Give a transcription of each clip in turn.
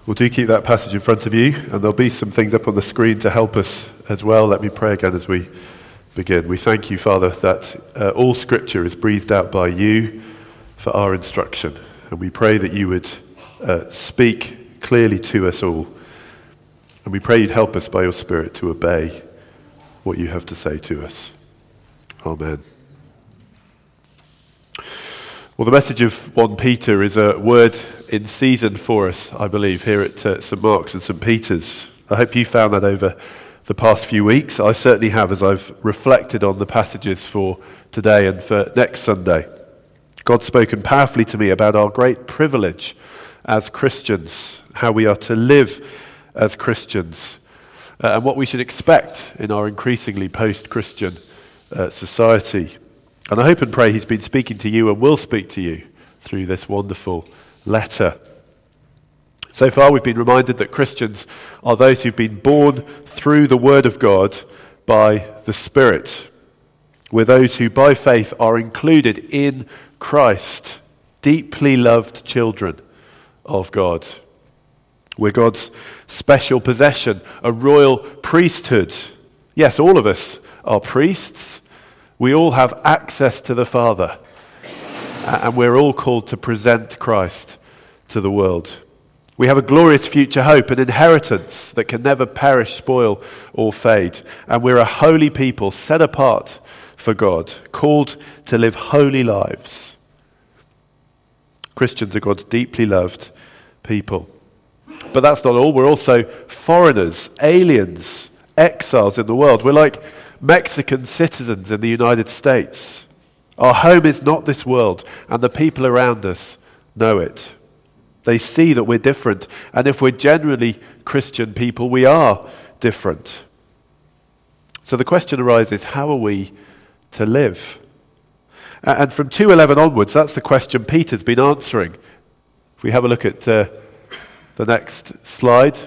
Well, do keep that passage in front of you, and there'll be some things up on the screen to help us as well. Let me pray again as we begin. We thank you, Father, that all Scripture is breathed out by you for our instruction. And we pray that you would speak clearly to us all. And we pray you'd help us by your Spirit to obey what you have to say to us. Amen. Well, the message of 1 Peter is a word in season for us, I believe, here at St. Mark's and St. Peter's. I hope you found that over the past few weeks. I certainly have, as I've reflected on the passages for today and for next Sunday. God's spoken powerfully to me about our great privilege as Christians, how we are to live as Christians, and what we should expect in our increasingly post-Christian society. And I hope and pray he's been speaking to you and will speak to you through this wonderful letter. So far we've been reminded that Christians are those who've been born through the Word of God by the Spirit. We're those who by faith are included in Christ, deeply loved children of God. We're God's special possession, a royal priesthood. Yes, all of us are priests. We all have access to the Father, and we're all called to present Christ to the world. We have a glorious future hope, an inheritance that can never perish, spoil, or fade. And we're a holy people set apart for God, called to live holy lives. Christians are God's deeply loved people. But that's not all. We're also foreigners, aliens, exiles in the world. We're like Mexican citizens in the United States. Our home is not this world, and the people around us know it. They see that we're different, and if we're generally Christian people, we are different. So the question arises, how are we to live? And from 2:11 onwards, that's the question Peter's been answering. If we have a look at the next slide.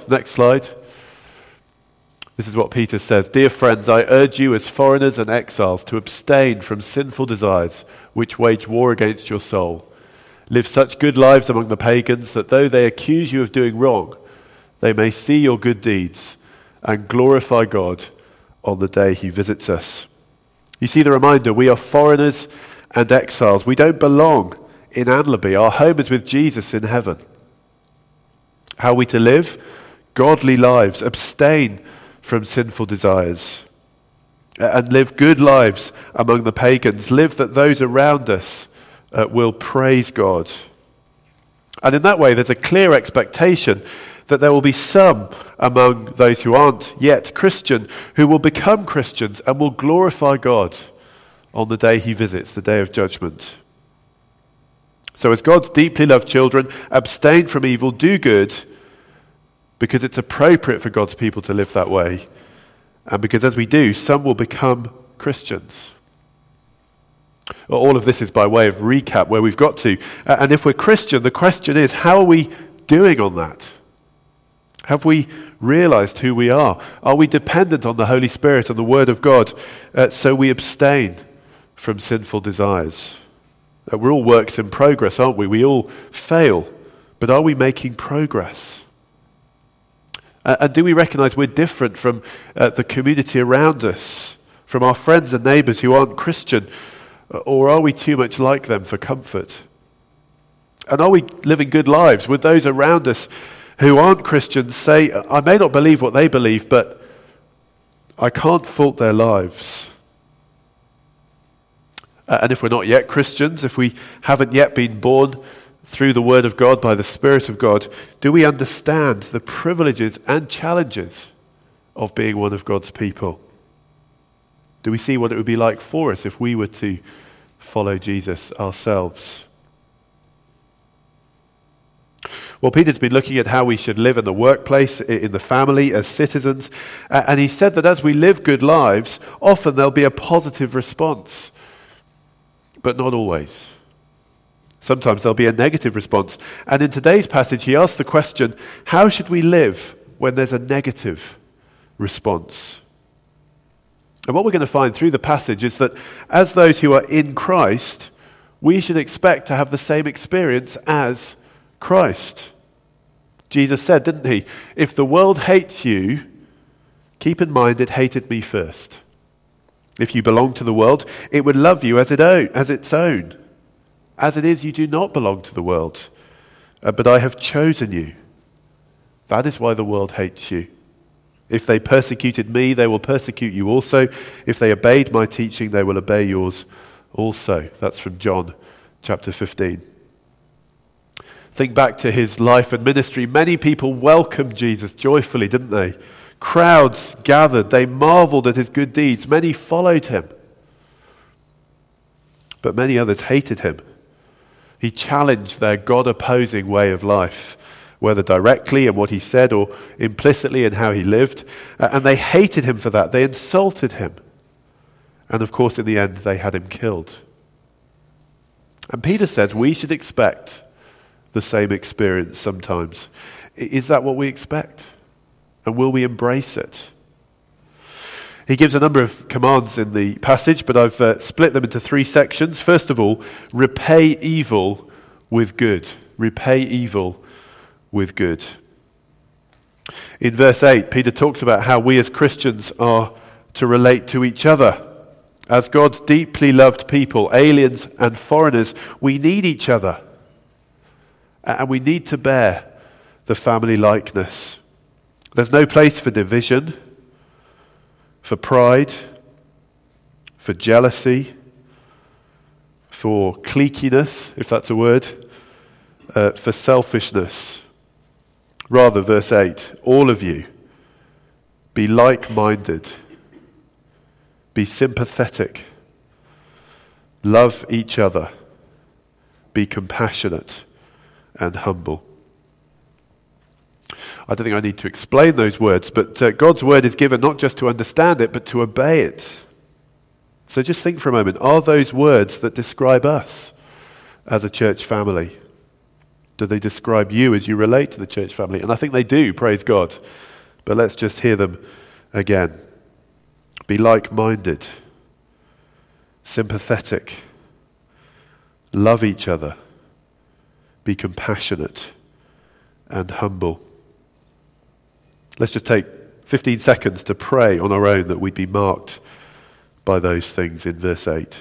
This is what Peter says. Dear friends, I urge you as foreigners and exiles to abstain from sinful desires which wage war against your soul. Live such good lives among the pagans that though they accuse you of doing wrong, they may see your good deeds and glorify God on the day he visits us. You see the reminder, we are foreigners and exiles. We don't belong in Anlaby. Our home is with Jesus in heaven. How are we to live? Godly lives. Abstain from sinful desires. And live good lives among the pagans. Live that those around us will praise God. And in that way, there's a clear expectation that there will be some among those who aren't yet Christian who will become Christians and will glorify God on the day he visits, the day of judgment. So as God's deeply loved children, abstain from evil, do good, because it's appropriate for God's people to live that way. And because as we do, some will become Christians. All of this is by way of recap where we've got to. And if we're Christian, the question is, how are we doing on that? Have we realized who we are? Are we dependent on the Holy Spirit and the Word of God so we abstain from sinful desires? We're all works in progress, aren't we? We all fail. But are we making progress? And do we recognize we're different from the community around us, from our friends and neighbors who aren't Christian? Or are we too much like them for comfort? And are we living good lives? Would those around us who aren't Christians say, I may not believe what they believe, but I can't fault their lives? And if we're not yet Christians, if we haven't yet been born through the Word of God by the Spirit of God, do we understand the privileges and challenges of being one of God's people? Do we see what it would be like for us if we were to follow Jesus ourselves? Well, Peter's been looking at how we should live in the workplace, in the family, as citizens, and he said that as we live good lives, often there'll be a positive response, but not always. Sometimes there'll be a negative response. And in today's passage, he asks the question, how should we live when there's a negative response? And what we're going to find through the passage is that as those who are in Christ, we should expect to have the same experience as Christ. Jesus said, didn't he? If the world hates you, keep in mind it hated me first. If you belong to the world, it would love you as its own. As it is, you do not belong to the world, but I have chosen you. That is why the world hates you. If they persecuted me, they will persecute you also. If they obeyed my teaching, they will obey yours also. That's from John chapter 15. Think back to his life and ministry. Many people welcomed Jesus joyfully, didn't they? Crowds gathered. They marveled at his good deeds. Many followed him. But many others hated him. He challenged their God-opposing way of life, whether directly in what he said or implicitly in how he lived. And they hated him for that. They insulted him. And of course, in the end, they had him killed. And Peter says we should expect the same experience sometimes. Is that what we expect? And will we embrace it? He gives a number of commands in the passage, but I've split them into three sections. First of all, repay evil with good. Repay evil with good. In verse 8, Peter talks about how we as Christians are to relate to each other. As God's deeply loved people, aliens and foreigners, we need each other. And we need to bear the family likeness. There's no place for division, for pride, for jealousy, for cliquiness, if that's a word, for selfishness. Rather, verse 8, all of you, be like-minded, be sympathetic, love each other, be compassionate and humble. I don't think I need to explain those words, but God's word is given not just to understand it, but to obey it. So just think for a moment, are those words that describe us as a church family? Do they describe you as you relate to the church family? And I think they do, praise God. But let's just hear them again. Be like-minded, sympathetic, love each other, be compassionate and humble. Let's just take 15 seconds to pray on our own that we'd be marked by those things in verse 8.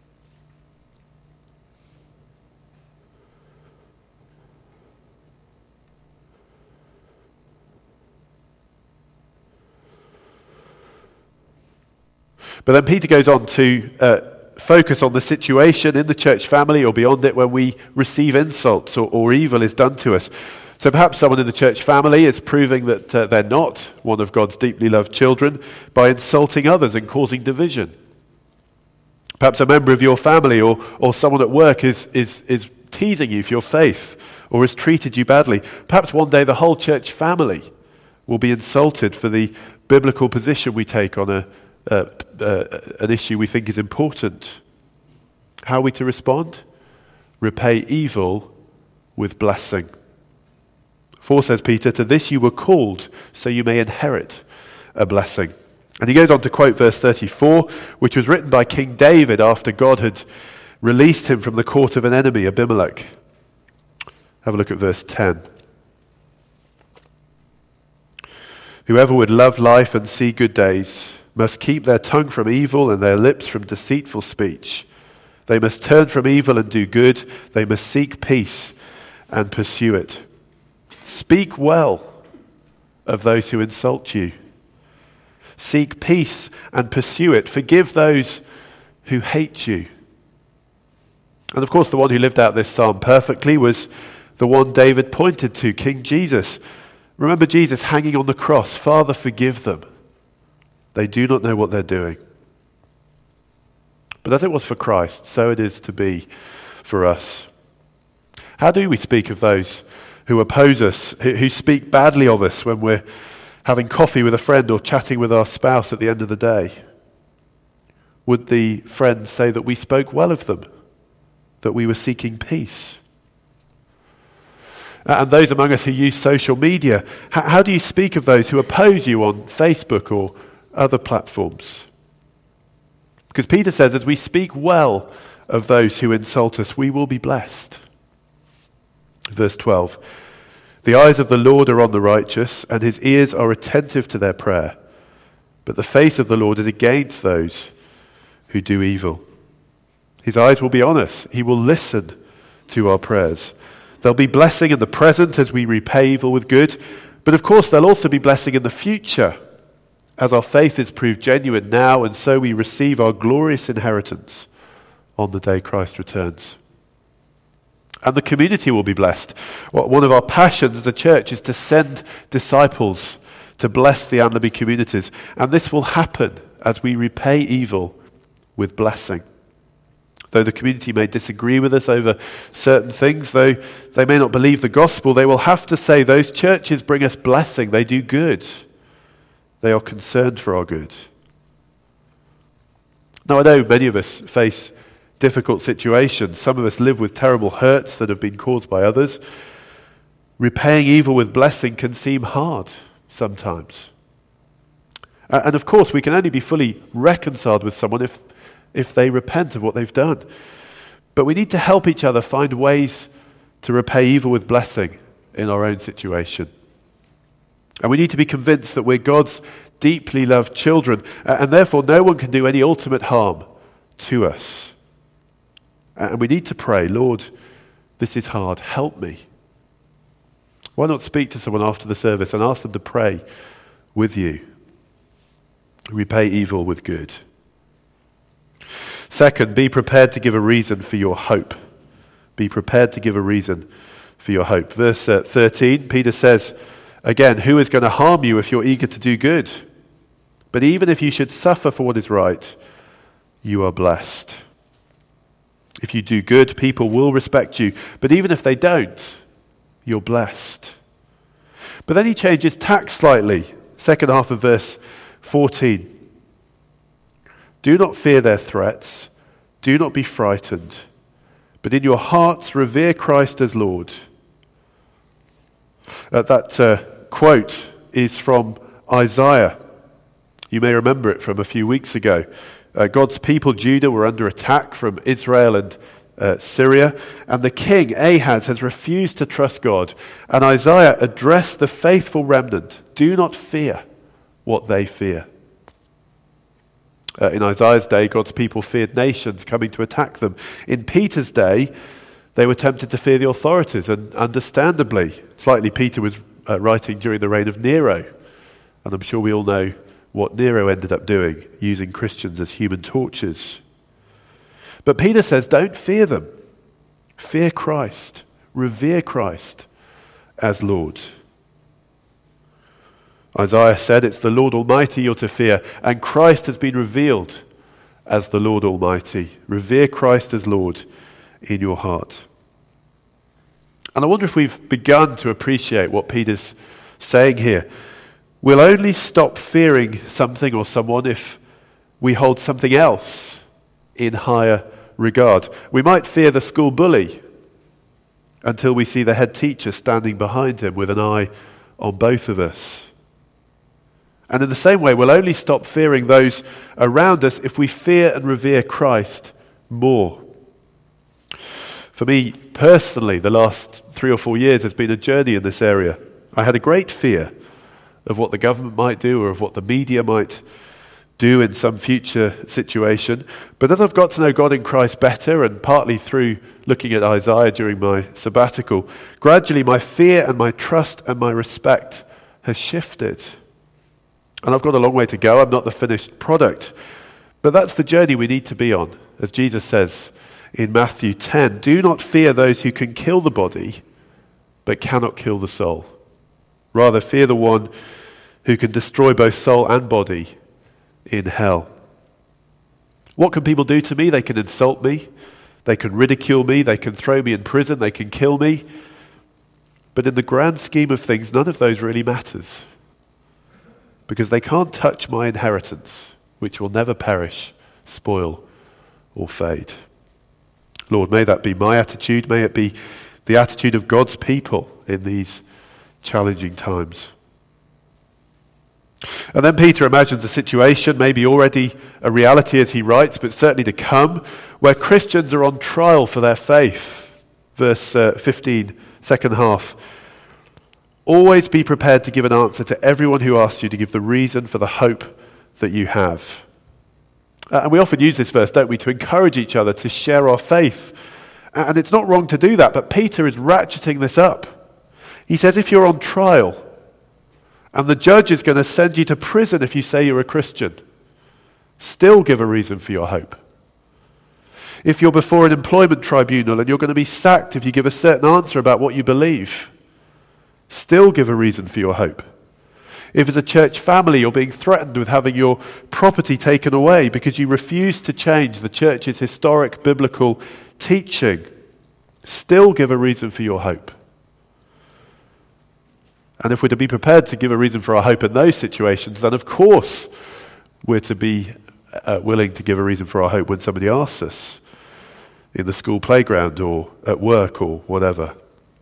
But then Peter goes on to focus on the situation in the church family or beyond it when we receive insults or evil is done to us. So perhaps someone in the church family is proving that they're not one of God's deeply loved children by insulting others and causing division. Perhaps a member of your family or someone at work is teasing you for your faith or has treated you badly. Perhaps one day the whole church family will be insulted for the biblical position we take on an issue we think is important. How are we to respond? Repay evil with blessing. For, says Peter, to this you were called, so you may inherit a blessing. And he goes on to quote verse 34, which was written by King David after God had released him from the court of an enemy, Abimelech. Have a look at verse 10. Whoever would love life and see good days must keep their tongue from evil and their lips from deceitful speech. They must turn from evil and do good. They must seek peace and pursue it. Speak well of those who insult you. Seek peace and pursue it. Forgive those who hate you. And of course, the one who lived out this psalm perfectly was the one David pointed to, King Jesus. Remember Jesus hanging on the cross. Father, forgive them. They do not know what they're doing. But as it was for Christ, so it is to be for us. How do we speak of those who oppose us, who speak badly of us when we're having coffee with a friend or chatting with our spouse at the end of the day? Would the friend say that we spoke well of them, that we were seeking peace? And those among us who use social media, how do you speak of those who oppose you on Facebook or other platforms? Because Peter says, as we speak well of those who insult us, we will be blessed. Verse 12, The eyes of the Lord are on the righteous, and his ears are attentive to their prayer. But the face of the Lord is against those who do evil. His eyes will be on us. He will listen to our prayers. There'll be blessing in the present as we repay evil with good, but of course there'll also be blessing in the future as our faith is proved genuine now, and so we receive our glorious inheritance on the day Christ returns. And the community will be blessed. One of our passions as a church is to send disciples to bless the Anlaby communities. And this will happen as we repay evil with blessing. Though the community may disagree with us over certain things, though they may not believe the gospel, they will have to say those churches bring us blessing. They do good. They are concerned for our good. Now, I know many of us face difficult situations. Some of us live with terrible hurts that have been caused by others. Repaying evil with blessing can seem hard sometimes. And of course, we can only be fully reconciled with someone if they repent of what they've done. But we need to help each other find ways to repay evil with blessing in our own situation. And we need to be convinced that we're God's deeply loved children, and therefore no one can do any ultimate harm to us. And we need to pray, Lord, this is hard, help me. Why not speak to someone after the service and ask them to pray with you? Repay evil with good. Second, be prepared to give a reason for your hope. Be prepared to give a reason for your hope. Verse 13, Peter says, again, who is going to harm you if you're eager to do good? But even if you should suffer for what is right, you are blessed. If you do good, people will respect you. But even if they don't, you're blessed. But then he changes tack slightly. Second half of verse 14. Do not fear their threats. Do not be frightened. But in your hearts revere Christ as Lord. That quote is from Isaiah. You may remember it from a few weeks ago. God's people, Judah, were under attack from Israel and Syria, and the king, Ahaz, has refused to trust God. And Isaiah addressed the faithful remnant, do not fear what they fear. In Isaiah's day, God's people feared nations coming to attack them. In Peter's day, they were tempted to fear the authorities, and understandably. Slightly, Peter was writing during the reign of Nero, and I'm sure we all know what Nero ended up doing, using Christians as human torches. But Peter says, don't fear them. Fear Christ. Revere Christ as Lord. Isaiah said it's the Lord Almighty you're to fear, and Christ has been revealed as the Lord Almighty. Revere Christ as Lord in your heart. And I wonder if we've begun to appreciate what Peter's saying here. We'll only stop fearing something or someone if we hold something else in higher regard. We might fear the school bully until we see the head teacher standing behind him with an eye on both of us. And in the same way, we'll only stop fearing those around us if we fear and revere Christ more. For me personally, the last 3 or 4 years has been a journey in this area. I had a great fear of what the government might do or of what the media might do in some future situation. But as I've got to know God in Christ better, and partly through looking at Isaiah during my sabbatical, gradually my fear and my trust and my respect has shifted. And I've got a long way to go. I'm not the finished product. But that's the journey we need to be on. As Jesus says in Matthew 10, do not fear those who can kill the body, but cannot kill the soul. Rather, fear the one who can destroy both soul and body in hell. What can people do to me? They can insult me. They can ridicule me. They can throw me in prison. They can kill me. But in the grand scheme of things, none of those really matters. Because they can't touch my inheritance, which will never perish, spoil, or fade. Lord, may that be my attitude. May it be the attitude of God's people in these challenging times. And then Peter imagines a situation, maybe already a reality as he writes, but certainly to come, where Christians are on trial for their faith. Verse 15, second half. Always be prepared to give an answer to everyone who asks you to give the reason for the hope that you have. And we often use this verse, don't we, to encourage each other to share our faith. And it's not wrong to do that, but Peter is ratcheting this up. He says if you're on trial and the judge is going to send you to prison if you say you're a Christian, still give a reason for your hope. If you're before an employment tribunal and you're going to be sacked if you give a certain answer about what you believe, still give a reason for your hope. If as a church family you're being threatened with having your property taken away because you refuse to change the church's historic biblical teaching, still give a reason for your hope. And if we're to be prepared to give a reason for our hope in those situations, then of course we're to be willing to give a reason for our hope when somebody asks us in the school playground or at work or whatever.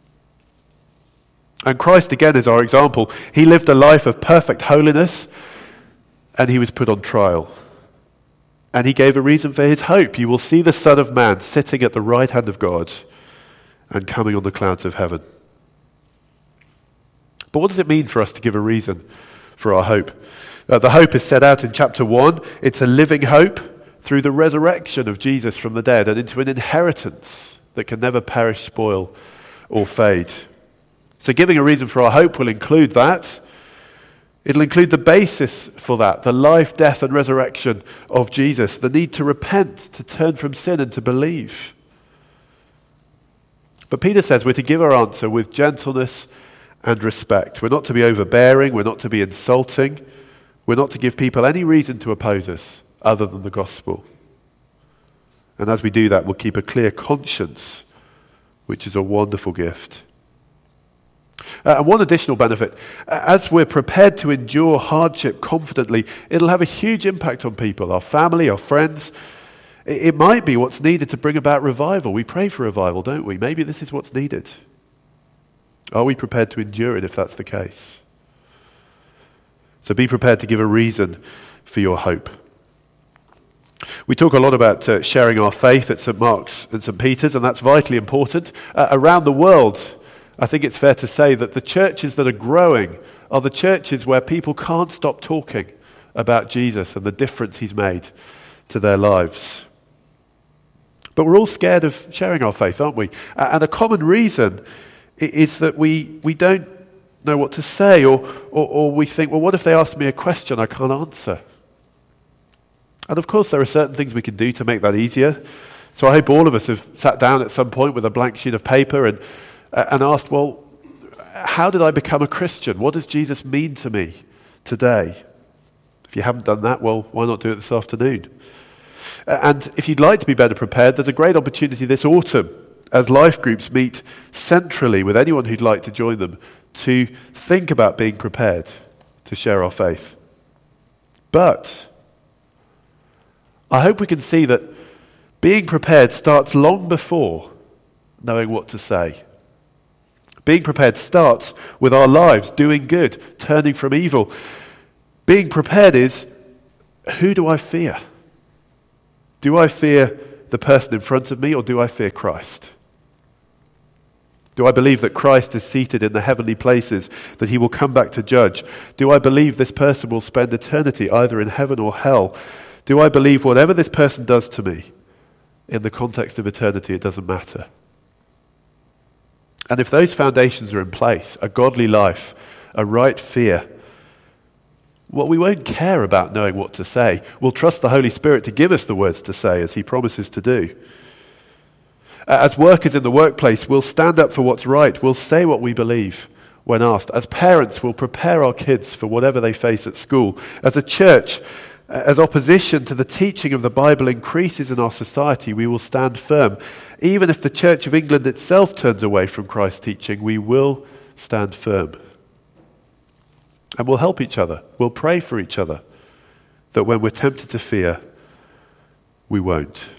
And Christ again is our example. He lived a life of perfect holiness and he was put on trial. And he gave a reason for his hope. You will see the Son of Man sitting at the right hand of God and coming on the clouds of heaven. But what does it mean for us to give a reason for our hope? The hope is set out in chapter 1. It's a living hope through the resurrection of Jesus from the dead and into an inheritance that can never perish, spoil, or fade. So giving a reason for our hope will include that. It'll include the basis for that, the life, death, and resurrection of Jesus, the need to repent, to turn from sin, and to believe. But Peter says we're to give our answer with gentleness and respect. We're not to be overbearing, we're not to be insulting, we're not to give people any reason to oppose us other than the gospel. And as we do that, we'll keep a clear conscience, which is a wonderful gift. And one additional benefit, as we're prepared to endure hardship confidently, it'll have a huge impact on people, our family, our friends. It might be what's needed to bring about revival. We pray for revival, don't we? Maybe this is what's needed. Are we prepared to endure it if that's the case? So be prepared to give a reason for your hope. We talk a lot about sharing our faith at St. Mark's and St. Peter's, and that's vitally important. Around the world, I think it's fair to say that the churches that are growing are the churches where people can't stop talking about Jesus and the difference he's made to their lives. But we're all scared of sharing our faith, aren't we? And a common reason is that we don't know what to say, or we think, well, what if they ask me a question I can't answer? And of course there are certain things we can do to make that easier. So I hope all of us have sat down at some point with a blank sheet of paper and asked, well, how did I become a Christian? What does Jesus mean to me today? If you haven't done that, well, why not do it this afternoon? And if you'd like to be better prepared, there's a great opportunity this autumn as life groups meet centrally with anyone who'd like to join them to think about being prepared to share our faith. But I hope we can see that being prepared starts long before knowing what to say. Being prepared starts with our lives doing good, turning from evil. Being prepared is, who do I fear? Do I fear the person in front of me, or do I fear Christ? Do I believe that Christ is seated in the heavenly places, that he will come back to judge? Do I believe this person will spend eternity either in heaven or hell? Do I believe whatever this person does to me, in the context of eternity, it doesn't matter? And if those foundations are in place, a godly life, a right fear, well, we won't care about knowing what to say. We'll trust the Holy Spirit to give us the words to say, as he promises to do. As workers in the workplace, we'll stand up for what's right. We'll say what we believe when asked. As parents, we'll prepare our kids for whatever they face at school. As a church, as opposition to the teaching of the Bible increases in our society, we will stand firm. Even if the Church of England itself turns away from Christ's teaching, we will stand firm. And we'll help each other. We'll pray for each other, that when we're tempted to fear, we won't.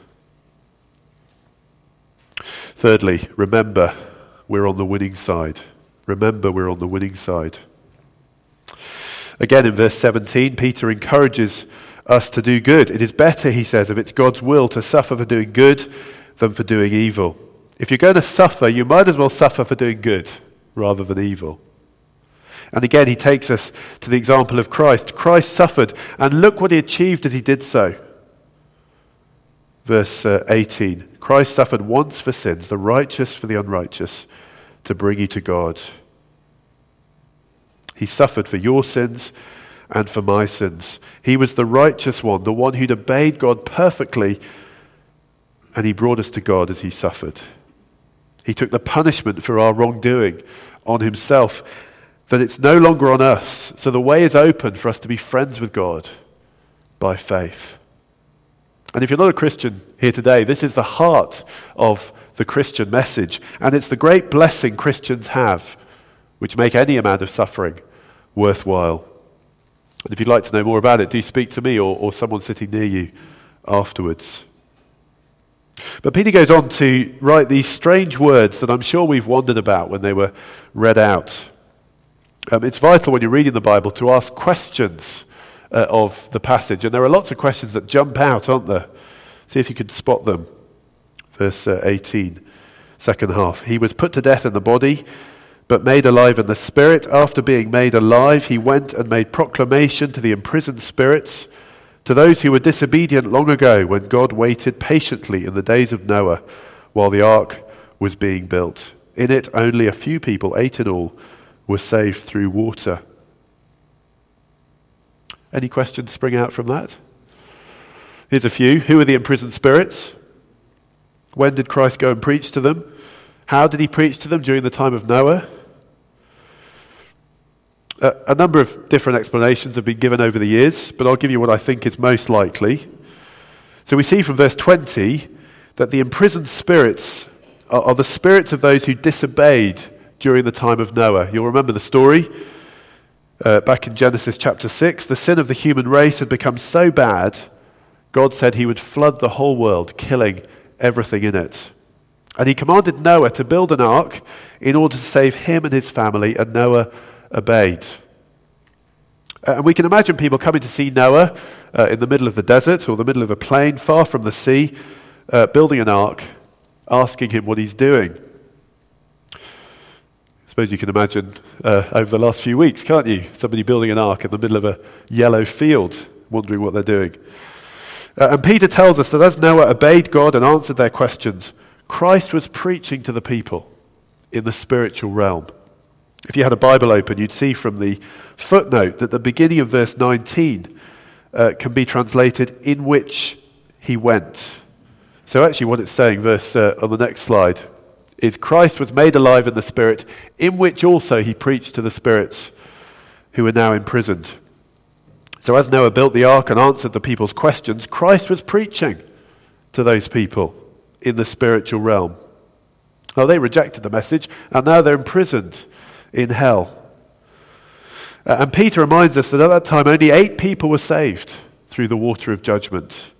Thirdly, remember we're on the winning side. Remember we're on the winning side. Again, in verse 17, Peter encourages us to do good. It is better, he says, if it's God's will to suffer for doing good than for doing evil. If you're going to suffer, you might as well suffer for doing good rather than evil. And again, he takes us to the example of Christ. Christ suffered, and look what he achieved as he did so. Verse 18, Christ suffered once for sins, the righteous for the unrighteous, to bring you to God. He suffered for your sins and for my sins. He was the righteous one, the one who'd obeyed God perfectly, and he brought us to God as he suffered. He took the punishment for our wrongdoing on himself, that it's no longer on us. So the way is open for us to be friends with God by faith. And if you're not a Christian here today, this is the heart of the Christian message. And it's the great blessing Christians have, which make any amount of suffering worthwhile. And if you'd like to know more about it, do speak to me or someone sitting near you afterwards. But Peter goes on to write these strange words that I'm sure we've wondered about when they were read out. It's vital when you're reading the Bible to ask questions of the passage. And there are lots of questions that jump out, aren't there? See if you can spot them. Verse 18, second half. He was put to death in the body, but made alive in the spirit. After being made alive, he went and made proclamation to the imprisoned spirits, to those who were disobedient long ago, when God waited patiently in the days of Noah while the ark was being built. In it, only a few people, 8 in all, were saved through water. Any questions spring out from that? Here's a few. Who are the imprisoned spirits? When did Christ go and preach to them? How did he preach to them during the time of Noah? A number of different explanations have been given over the years, but I'll give you what I think is most likely. So we see from verse 20 that the imprisoned spirits are the spirits of those who disobeyed during the time of Noah. You'll remember the story. Back in Genesis chapter 6, the sin of the human race had become so bad, God said he would flood the whole world, killing everything in it. And he commanded Noah to build an ark in order to save him and his family, and Noah obeyed. And we can imagine people coming to see Noah in the middle of the desert or the middle of a plain, far from the sea, building an ark, asking him what he's doing. I suppose you can imagine over the last few weeks, can't you? Somebody building an ark in the middle of a yellow field, wondering what they're doing. And Peter tells us that as Noah obeyed God and answered their questions, Christ was preaching to the people in the spiritual realm. If you had a Bible open, you'd see from the footnote that the beginning of verse 19 can be translated, in which he went. So actually what it's saying, on the next slide, is Christ was made alive in the Spirit, in which also he preached to the spirits who are now imprisoned. So as Noah built the ark and answered the people's questions, Christ was preaching to those people in the spiritual realm. Now they rejected the message, and now they're imprisoned in hell. And Peter reminds us that at that time only 8 people were saved through the water of judgment.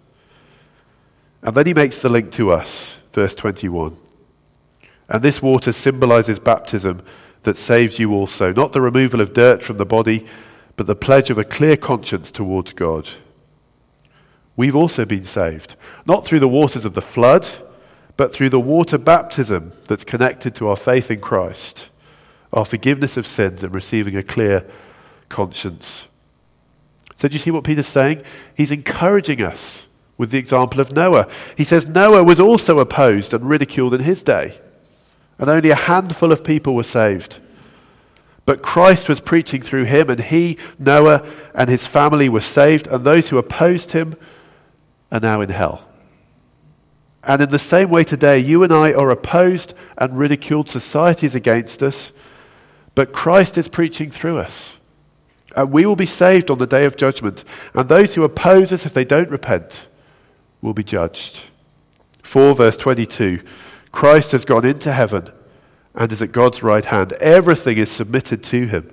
And then he makes the link to us, verse 21. And this water symbolizes baptism that saves you also, not the removal of dirt from the body, but the pledge of a clear conscience towards God. We've also been saved, not through the waters of the flood, but through the water baptism that's connected to our faith in Christ, our forgiveness of sins and receiving a clear conscience. So do you see what Peter's saying? He's encouraging us with the example of Noah. He says Noah was also opposed and ridiculed in his day, and only a handful of people were saved. But Christ was preaching through him, and he, Noah, and his family were saved, and those who opposed him are now in hell. And in the same way today, you and I are opposed and ridiculed. Society is against us, but Christ is preaching through us. And we will be saved on the day of judgment, and those who oppose us, if they don't repent, will be judged. 4 verse 22, Christ has gone into heaven and is at God's right hand. Everything is submitted to him.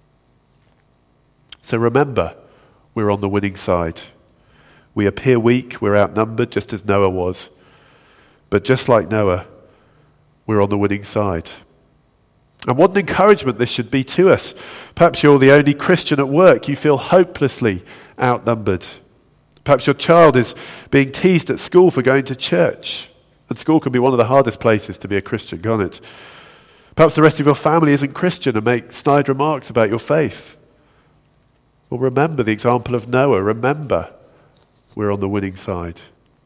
So remember, we're on the winning side. We appear weak, we're outnumbered, just as Noah was. But just like Noah, we're on the winning side. And what an encouragement this should be to us. Perhaps you're the only Christian at work. You feel hopelessly outnumbered. Perhaps your child is being teased at school for going to church. And school can be one of the hardest places to be a Christian, can't it? Perhaps the rest of your family isn't Christian and make snide remarks about your faith. Well, remember the example of Noah. Remember, we're on the winning side.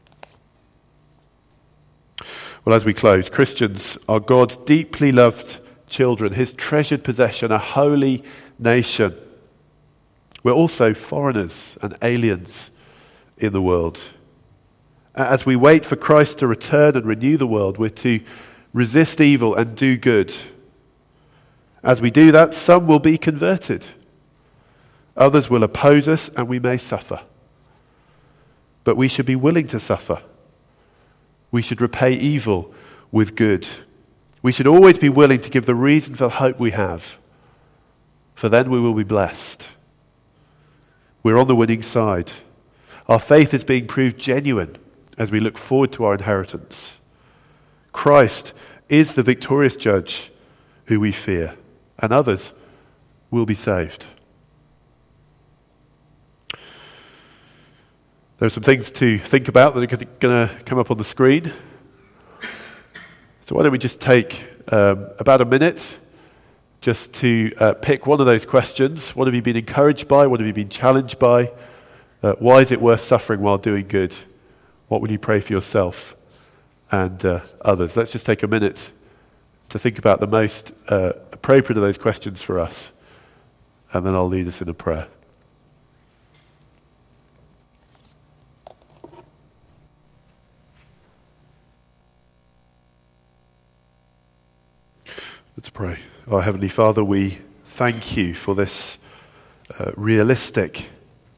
Well, as we close, Christians are God's deeply loved children, his treasured possession, a holy nation. We're also foreigners and aliens in the world. As we wait for Christ to return and renew the world, we're to resist evil and do good. As we do that, some will be converted. Others will oppose us and we may suffer. But we should be willing to suffer. We should repay evil with good. We should always be willing to give the reason for the hope we have, for then we will be blessed. We're on the winning side. Our faith is being proved genuine as we look forward to our inheritance. Christ is the victorious judge who we fear, and others will be saved. There are some things to think about that are going to come up on the screen. So why don't we just take about a minute just to pick one of those questions. What have you been encouraged by? What have you been challenged by? Why is it worth suffering while doing good? What will you pray for yourself and others? Let's just take a minute to think about the most appropriate of those questions for us, and then I'll lead us in a prayer. Let's pray. Our Heavenly Father, we thank you for this realistic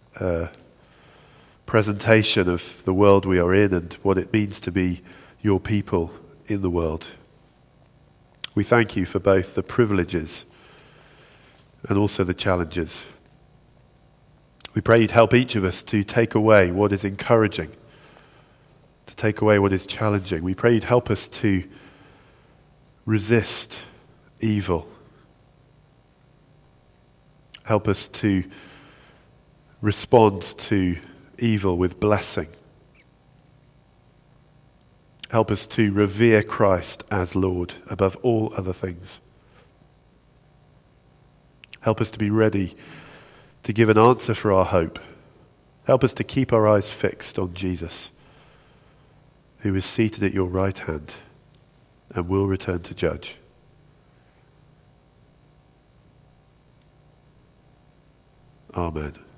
presentation of the world we are in and what it means to be your people in the world. We thank you for both the privileges and also the challenges. We pray you'd help each of us to take away what is encouraging, to take away what is challenging. We pray you'd help us to resist evil. Help us to respond to evil with blessing. Help us to revere Christ as Lord above all other things. Help us to be ready to give an answer for our hope. Help us to keep our eyes fixed on Jesus, who is seated at your right hand and will return to judge. Amen.